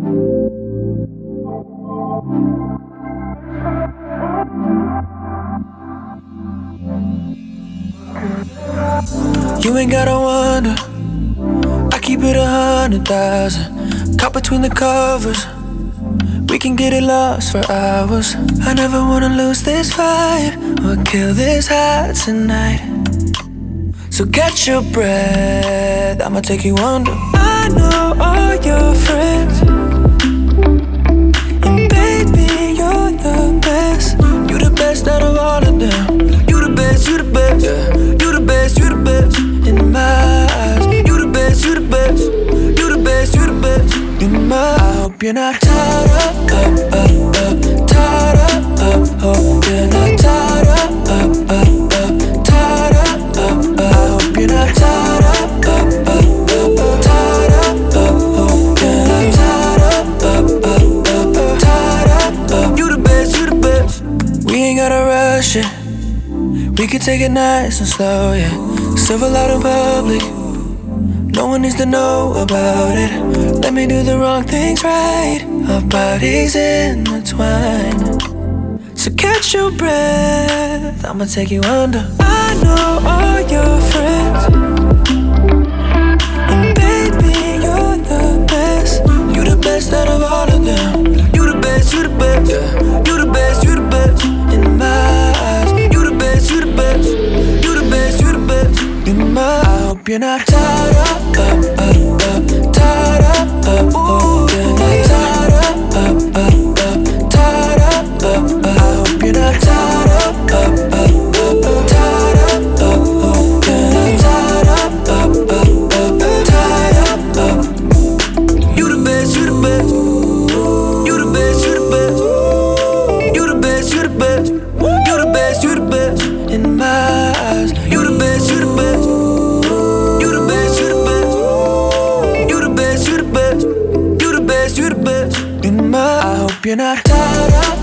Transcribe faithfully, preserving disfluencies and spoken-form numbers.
You ain't gotta wonder, I keep it a hundred thousand. Caught between the covers, we can get it lost for hours. I never wanna lose this fight or kill this high tonight. So catch your breath, I'ma take you under. I know all your friends, and baby, you're the best. You the best out of all of them. You the best, you the best, yeah. You the best, you the best. In my eyes, you the best, you the best. You the best, you the best. In my eyes, I hope you're not tied up, up, up, up, tied up, up, hope you're not tied up, up, up, up, tied up, up, up. I hope you're not tied up, up, up, up, tied up, up, hope you're not tied up, up, up, up, tied up, up. You the best, you the best. We ain't gotta rush it, we can take it nice and slow, yeah. Civil out in public, no one needs to know about it. Let me do the wrong things right, our bodies intertwined. So catch your breath, I'ma take you under. I know all your friends, and baby, you're the best. You the best out of all of them. You the best, you the best, yeah. You the best, you the best. In my eyes, you the best, you the best. You the best, you the best. In my eyes, I hope you're not tied up, up, up, up, tied up, up, oh, you're not tied up, up, up, up, tied up, up, up. I hope you're not tied up, up, up, up, tied up, up, oh, you're not tied up, up, up, up, tied up, up. You the best, you the best. You the best, you the best. You the best, you the best. You the best, you the best. In my eyes, you the best, you the best. You the best, you the best. You the best, you the best. You the best, you the best. In my, I hope you're not tied up.